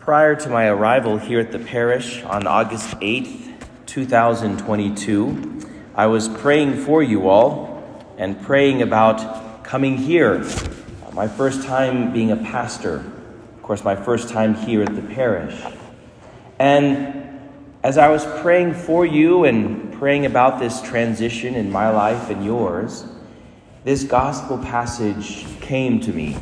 Prior to my arrival here at the parish on August 8th, 2022, I was praying for you all and praying about coming here. My first time being a pastor, of course, my first time here at the parish. And as I was praying for you and praying about this transition in my life and yours, this gospel passage came to me.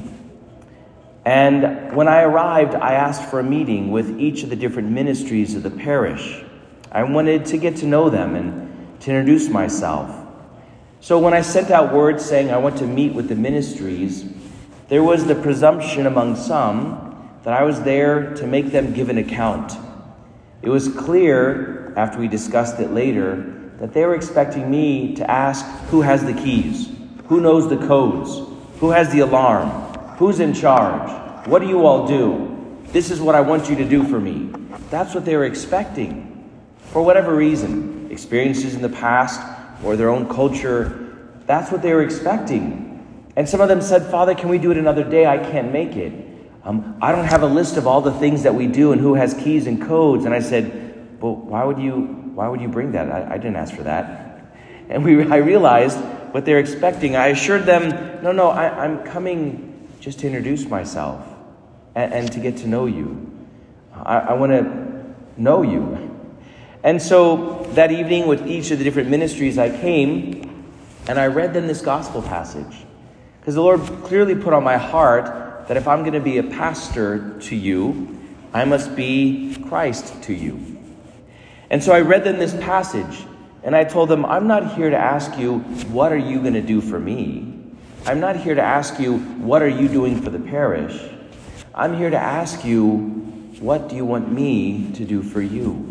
And when I arrived, I asked for a meeting with each of the different ministries of the parish. I wanted to get to know them and to introduce myself. So when I sent out word saying I want to meet with the ministries, there was the presumption among some that I was there to make them give an account. It was clear, after we discussed it later, that they were expecting me to ask who has the keys, who knows the codes, who has the alarm, who's in charge, what do you all do? This is what I want you to do for me. That's what they were expecting. For whatever reason, experiences in the past or their own culture, that's what they were expecting. And some of them said, Father, can we do it another day? I can't make it. I don't have a list of all the things that we do and who has keys and codes. And I said, well, why would you bring that? I didn't ask for that. And I realized what they're expecting. I assured them, no, I'm coming just to introduce myself and to get to know you. I want to know you. And so that evening with each of the different ministries, I came and I read them this gospel passage. Because the Lord clearly put on my heart that if I'm going to be a pastor to you, I must be Christ to you. And so I read them this passage and I told them, I'm not here to ask you, what are you going to do for me? I'm not here to ask you, what are you doing for the parish? I'm here to ask you, what do you want me to do for you?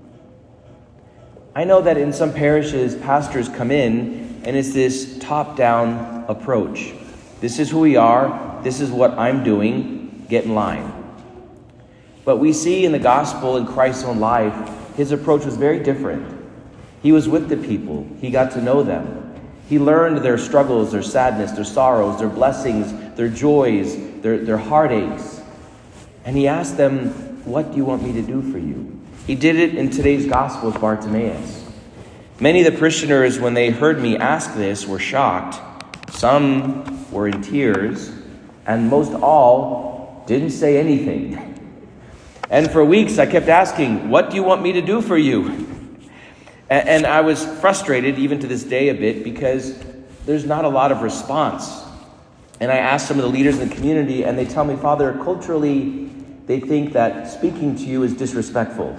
I know that in some parishes, pastors come in and it's this top-down approach. This is who we are. This is what I'm doing. Get in line. But we see in the gospel, in Christ's own life, his approach was very different. He was with the people. He got to know them. He learned their struggles, their sadness, their sorrows, their blessings, their joys, their heartaches. And he asked them, what do you want me to do for you? He did it in today's gospel with Bartimaeus. Many of the parishioners, when they heard me ask this, were shocked. Some were in tears, and most all didn't say anything. And for weeks I kept asking, what do you want me to do for you? And I was frustrated, even to this day, a bit, because there's not a lot of response. And I asked some of the leaders in the community, and they tell me, Father, culturally, they think that speaking to you is disrespectful.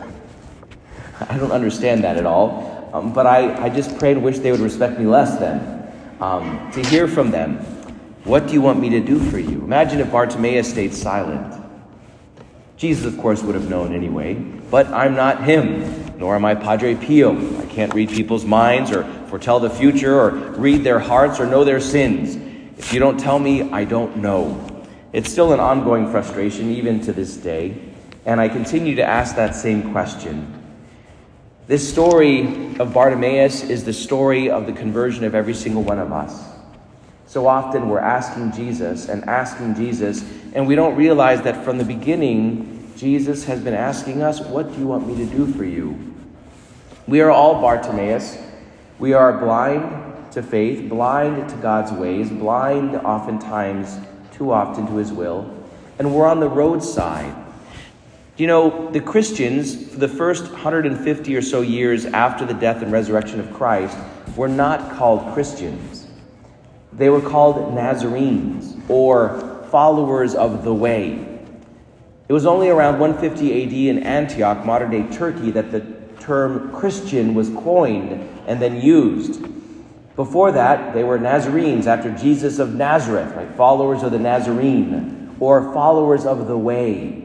I don't understand that at all. But I just pray and wish they would respect me less then. To hear from them, what do you want me to do for you? Imagine if Bartimaeus stayed silent. Jesus, of course, would have known anyway, but I'm not him, nor am I Padre Pio. I can't read people's minds or foretell the future or read their hearts or know their sins. If you don't tell me, I don't know. It's still an ongoing frustration, even to this day, and I continue to ask that same question. This story of Bartimaeus is the story of the conversion of every single one of us. So often we're asking Jesus, and we don't realize that from the beginning, Jesus has been asking us, what do you want me to do for you? We are all Bartimaeus. We are blind to faith, blind to God's ways, blind oftentimes, too often, to his will. And we're on the roadside. You know, the Christians, for the first 150 or so years after the death and resurrection of Christ, were not called Christians. They were called Nazarenes, or followers of the way. It was only around 150 AD in Antioch, modern-day Turkey, that the term Christian was coined and then used. Before that, they were Nazarenes, after Jesus of Nazareth, right? Followers of the Nazarene, or followers of the way.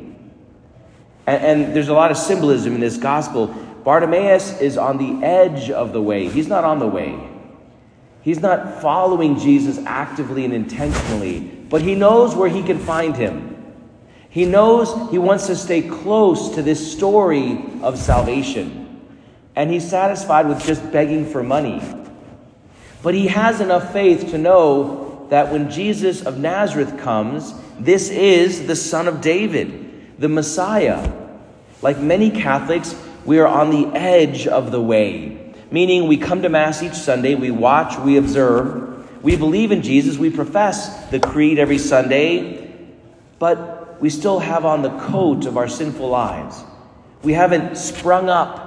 And there's a lot of symbolism in this gospel. Bartimaeus is on the edge of the way. He's not on the way. He's not following Jesus actively and intentionally, but he knows where he can find him. He knows he wants to stay close to this story of salvation. And he's satisfied with just begging for money. But he has enough faith to know that when Jesus of Nazareth comes, this is the Son of David. the Messiah. Like many Catholics, we are on the edge of the way, meaning we come to Mass each Sunday, we watch, we observe, we believe in Jesus, we profess the creed every Sunday, but we still have on the coat of our sinful lives. We haven't sprung up.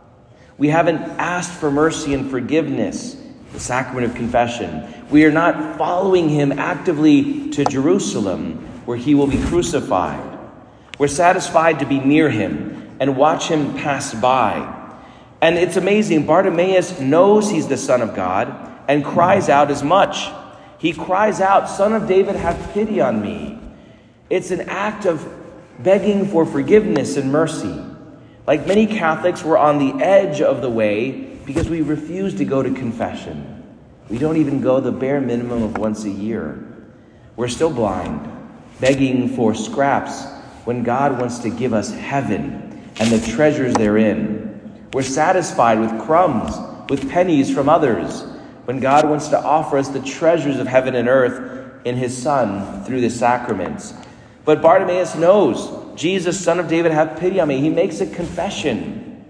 We haven't asked for mercy and forgiveness, the sacrament of confession. We are not following him actively to Jerusalem, where he will be crucified. We're satisfied to be near him and watch him pass by. And it's amazing, Bartimaeus knows he's the Son of God and cries out as much. He cries out, "Son of David, have pity on me." It's an act of begging for forgiveness and mercy. Like many Catholics, we're on the edge of the way because we refuse to go to confession. We don't even go the bare minimum of once a year. We're still blind, begging for scraps when God wants to give us heaven and the treasures therein. We're satisfied with crumbs, with pennies from others, when God wants to offer us the treasures of heaven and earth in his Son through the sacraments. But Bartimaeus knows, Jesus, Son of David, have pity on me. He makes a confession.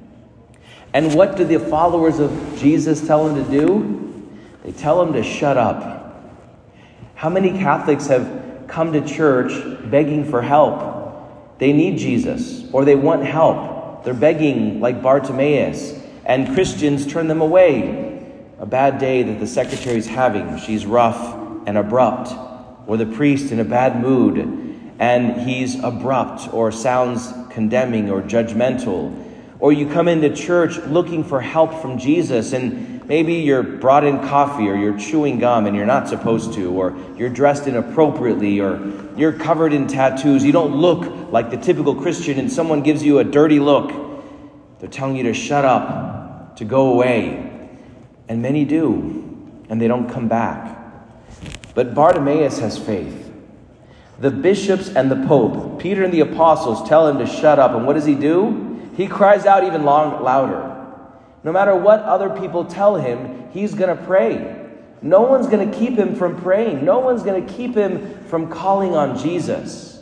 And what do the followers of Jesus tell him to do? They tell him to shut up. How many Catholics have come to church begging for help? They need Jesus, or they want help. They're begging like Bartimaeus, and Christians turn them away. A bad day that the secretary's having, she's rough and abrupt, or the priest in a bad mood, and he's abrupt or sounds condemning or judgmental. Or you come into church looking for help from Jesus, and maybe you're brought in coffee, or you're chewing gum and you're not supposed to, or you're dressed inappropriately, or you're covered in tattoos. You don't look like the typical Christian, and someone gives you a dirty look. They're telling you to shut up, to go away. And many do, and they don't come back. But Bartimaeus has faith. The bishops and the Pope, Peter and the apostles, tell him to shut up. And what does he do? He cries out even louder. No matter what other people tell him, he's going to pray. No one's going to keep him from praying. No one's going to keep him from calling on Jesus.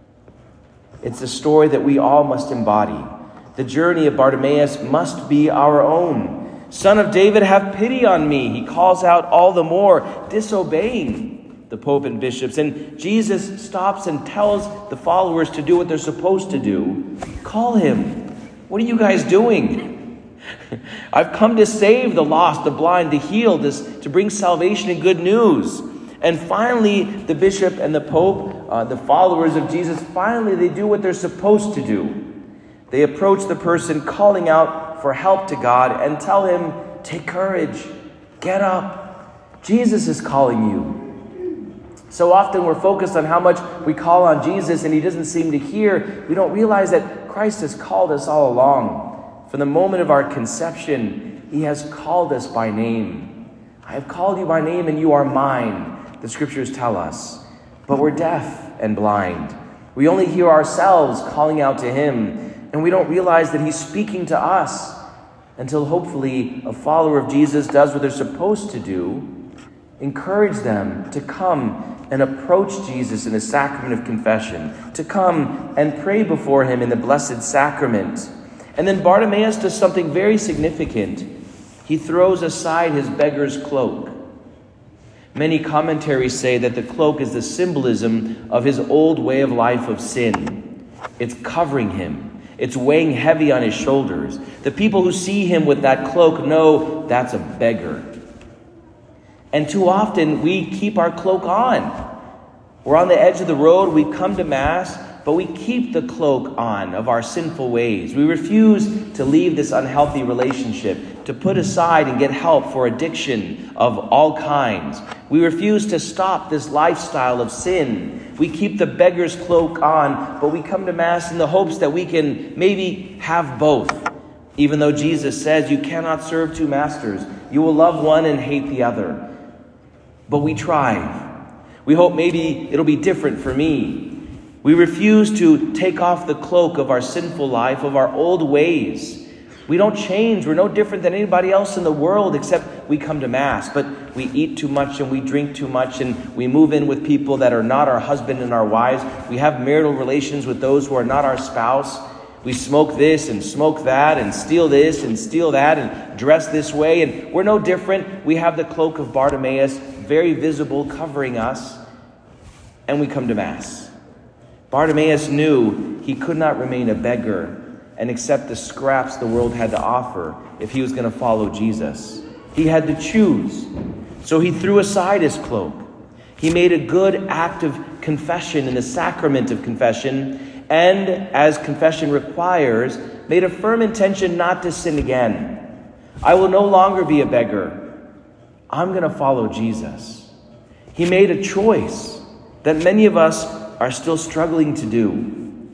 It's a story that we all must embody. The journey of Bartimaeus must be our own. Son of David, have pity on me. He calls out all the more, disobeying the Pope and bishops. And Jesus stops and tells the followers to do what they're supposed to do. Call him. What are you guys doing? I've come to save the lost, the blind, to heal, to bring salvation and good news. And finally, the bishop and the Pope, the followers of Jesus, finally they do what they're supposed to do. They approach the person calling out for help to God and tell him, take courage, get up. Jesus is calling you. So often we're focused on how much we call on Jesus and he doesn't seem to hear. We don't realize that Christ has called us all along. From the moment of our conception, he has called us by name. I have called you by name and you are mine, the scriptures tell us. But we're deaf and blind. We only hear ourselves calling out to him, and we don't realize that he's speaking to us until hopefully a follower of Jesus does what they're supposed to do. Encourage them to come and approach Jesus in the sacrament of confession, to come and pray before him in the blessed sacrament. And then Bartimaeus does something very significant. He throws aside his beggar's cloak. Many commentaries say that the cloak is the symbolism of his old way of life of sin. It's covering him. It's weighing heavy on his shoulders. The people who see him with that cloak know that's a beggar. And too often we keep our cloak on. We're on the edge of the road, we come to Mass, but we keep the cloak on of our sinful ways. We refuse to leave this unhealthy relationship, to put aside and get help for addiction of all kinds. We refuse to stop this lifestyle of sin. We keep the beggar's cloak on, but we come to Mass in the hopes that we can maybe have both. Even though Jesus says you cannot serve two masters. You will love one and hate the other. But we try. We hope maybe it'll be different for me. We refuse to take off the cloak of our sinful life, of our old ways. We don't change. We're no different than anybody else in the world, except we come to Mass. But we eat too much and we drink too much, and we move in with people that are not our husband and our wives. We have marital relations with those who are not our spouse. We smoke this and smoke that and steal this and steal that and dress this way. And we're no different. We have the cloak of Bartimaeus, very visible, covering us. And we come to Mass. Bartimaeus knew he could not remain a beggar and accept the scraps the world had to offer if he was going to follow Jesus. He had to choose. So he threw aside his cloak. He made a good act of confession in the sacrament of confession, and as confession requires, made a firm intention not to sin again. I will no longer be a beggar. I'm going to follow Jesus. He made a choice that many of us are still struggling to do.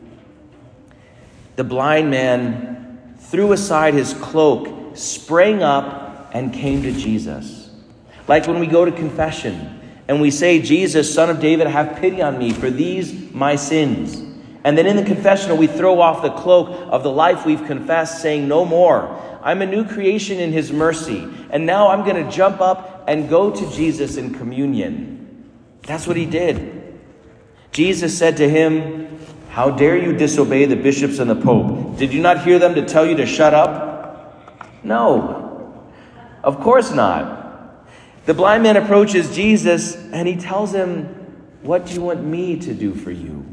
The blind man threw aside his cloak, sprang up, and came to Jesus. Like when we go to confession and we say, Jesus, Son of David, have pity on me for these my sins. And then in the confessional, we throw off the cloak of the life we've confessed, saying, no more. I'm a new creation in his mercy. And now I'm going to jump up and go to Jesus in communion. That's what he did. Jesus said to him, how dare you disobey the bishops and the Pope? Did you not hear them to tell you to shut up? No, of course not. The blind man approaches Jesus and he tells him, what do you want me to do for you?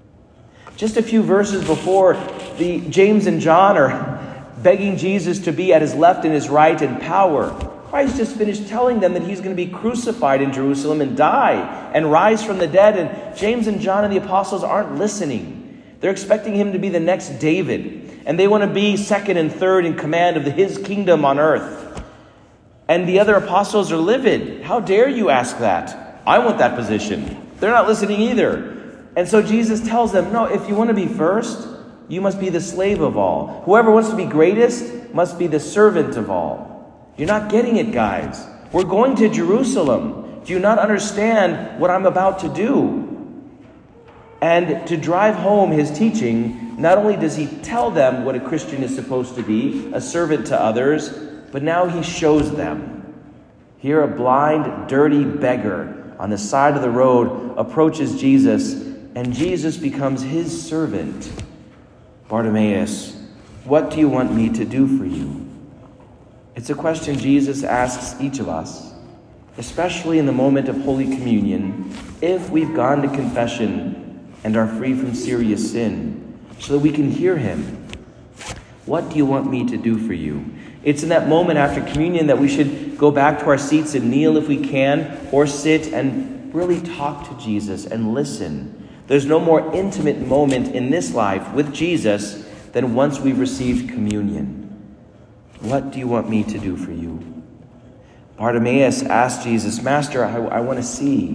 Just a few verses before, James and John are begging Jesus to be at his left and his right in power. Christ just finished telling them that he's going to be crucified in Jerusalem and die and rise from the dead. And James and John and the apostles aren't listening. They're expecting him to be the next David. And they want to be second and third in command of his kingdom on earth. And the other apostles are livid. How dare you ask that? I want that position. They're not listening either. And so Jesus tells them, no, if you want to be first, you must be the slave of all. Whoever wants to be greatest must be the servant of all. You're not getting it, guys. We're going to Jerusalem. Do you not understand what I'm about to do? And to drive home his teaching, not only does he tell them what a Christian is supposed to be, a servant to others, but now he shows them. Here a blind, dirty beggar on the side of the road approaches Jesus, and Jesus becomes his servant. Bartimaeus, what do you want me to do for you? It's a question Jesus asks each of us, especially in the moment of Holy Communion, if we've gone to confession and are free from serious sin, so that we can hear him. What do you want me to do for you? It's in that moment after communion that we should go back to our seats and kneel if we can, or sit and really talk to Jesus and listen. There's no more intimate moment in this life with Jesus than once we've received communion. What do you want me to do for you? Bartimaeus asked Jesus, Master, I want to see.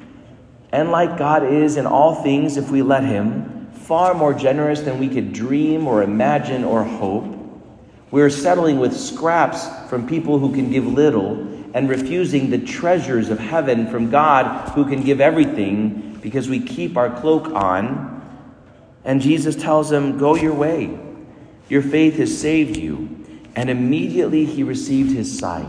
And like God is in all things, if we let him, far more generous than we could dream or imagine or hope, we're settling with scraps from people who can give little and refusing the treasures of heaven from God who can give everything because we keep our cloak on. And Jesus tells him, go your way. Your faith has saved you. And immediately he received his sight.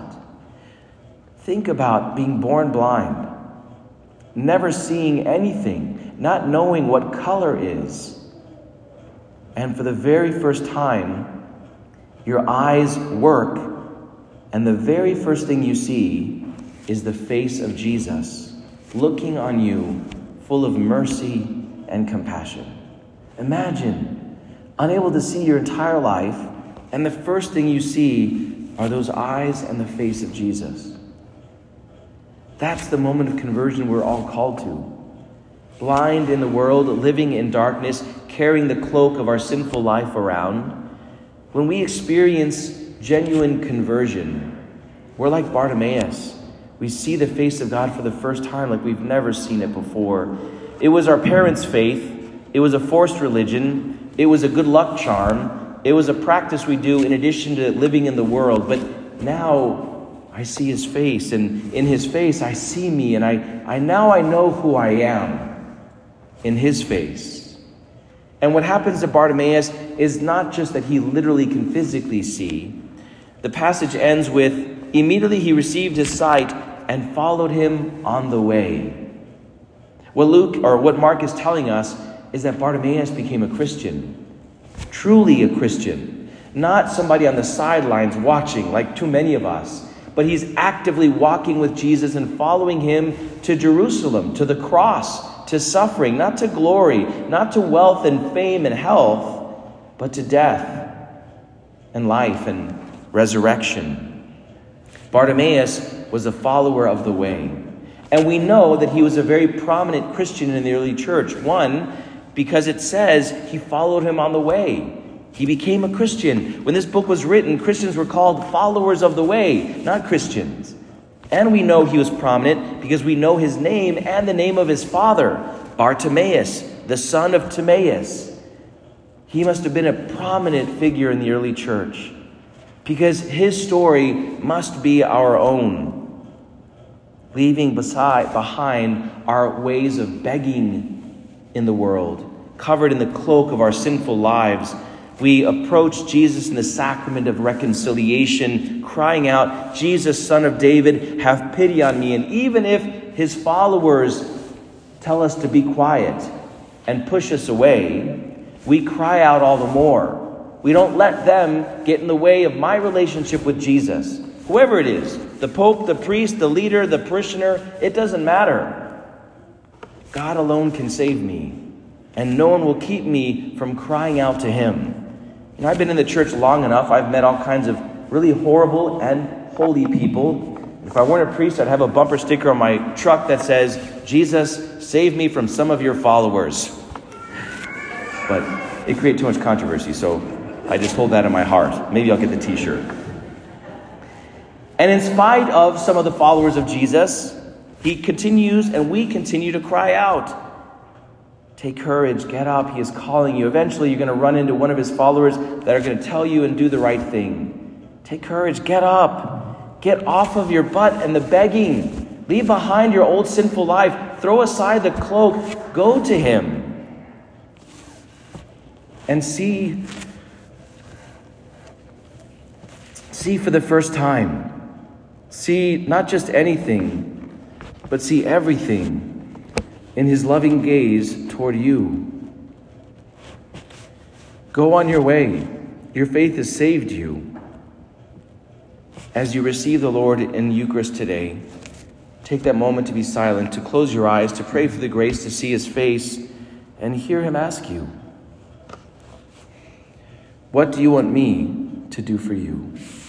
Think about being born blind, never seeing anything, not knowing what color is. And for the very first time, your eyes work, and the very first thing you see is the face of Jesus, looking on you, full of mercy and compassion. Imagine, unable to see your entire life, and the first thing you see are those eyes and the face of Jesus. That's the moment of conversion we're all called to. Blind in the world, living in darkness, carrying the cloak of our sinful life around. When we experience genuine conversion, we're like Bartimaeus. We see the face of God for the first time like we've never seen it before. It was our parents' faith. It was a forced religion. It was a good luck charm. It was a practice we do in addition to living in the world. But now I see his face, and in his face I see me, and I know who I am in his face. And what happens to Bartimaeus is not just that he literally can physically see. The passage ends with, immediately he received his sight and followed him on the way. What Mark is telling us is that Bartimaeus became a Christian, truly a Christian, not somebody on the sidelines watching like too many of us, but he's actively walking with Jesus and following him to Jerusalem, to the cross, to suffering, not to glory, not to wealth and fame and health, but to death and life and resurrection. Bartimaeus was a follower of the way. And we know that he was a very prominent Christian in the early church. One, because it says he followed him on the way. He became a Christian. When this book was written, Christians were called followers of the way, not Christians. And we know he was prominent because we know his name and the name of his father, Bartimaeus, the son of Timaeus. He must have been a prominent figure in the early church because his story must be our own, leaving behind our ways of begging in the world, covered in the cloak of our sinful lives. We approach Jesus in the sacrament of reconciliation, crying out, Jesus, Son of David, have pity on me. And even if his followers tell us to be quiet and push us away, we cry out all the more. We don't let them get in the way of my relationship with Jesus. Whoever it is, the Pope, the priest, the leader, the parishioner, it doesn't matter. God alone can save me, and no one will keep me from crying out to him. I've been in the church long enough. I've met all kinds of really horrible and holy people. If I weren't a priest, I'd have a bumper sticker on my truck that says, Jesus, save me from some of your followers. But it creates too much controversy, so I just hold that in my heart. Maybe I'll get the t-shirt. And in spite of some of the followers of Jesus, he continues and we continue to cry out. Take courage, get up, he is calling you. Eventually you're going to run into one of his followers that are going to tell you and do the right thing. Take courage, get up, get off of your butt and the begging. Leave behind your old sinful life. Throw aside the cloak. Go to him. And see for the first time. See not just anything, but see everything in his loving gaze toward you. Go on your way. Your faith has saved you. As you receive the Lord in Eucharist today, take that moment to be silent, to close your eyes, to pray for the grace to see his face and hear him ask you, what do you want me to do for you?